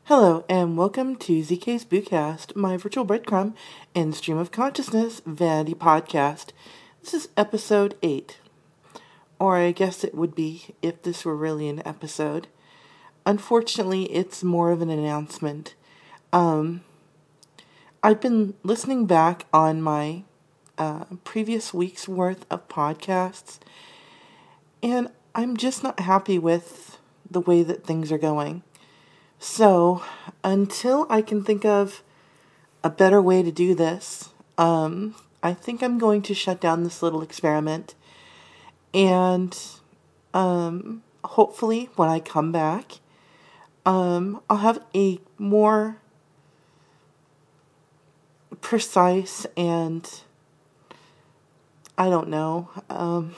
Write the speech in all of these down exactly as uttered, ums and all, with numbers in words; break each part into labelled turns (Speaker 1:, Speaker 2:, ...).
Speaker 1: Hello, and welcome to Z K's Bootcast, my virtual breadcrumb and stream of consciousness vanity podcast. This is episode eight. Or I guess it would be if this were really an episode. Unfortunately, it's more of an announcement. Um, I've been listening back on my uh, previous week's worth of podcasts, and I'm just not happy with the way that things are going. So, until I can think of a better way to do this, um, I think I'm going to shut down this little experiment. And um, hopefully, when I come back, um, I'll have a more precise and, I don't know, um,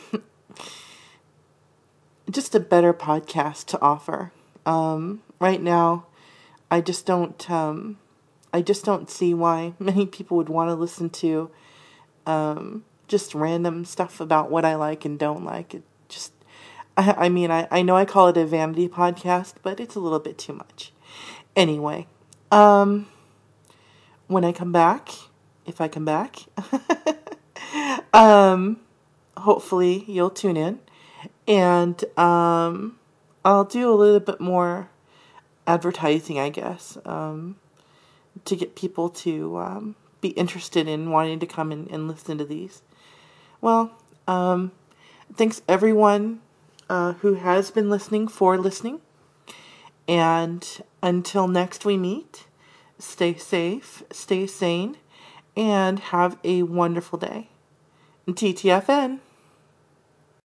Speaker 1: just a better podcast to offer. Um, right now, I just don't, um, I just don't see why many people would want to listen to, um, just random stuff about what I like and don't like. It just, I, I mean, I, I know I call it a vanity podcast, but it's a little bit too much. Anyway, um, when I come back, if I come back, um, hopefully you'll tune in, and, um, I'll do a little bit more advertising, I guess, um, to get people to um, be interested in wanting to come and, and listen to these. Well, um, thanks everyone uh, who has been listening for listening. And until next we meet, stay safe, stay sane, and have a wonderful day. T T F N.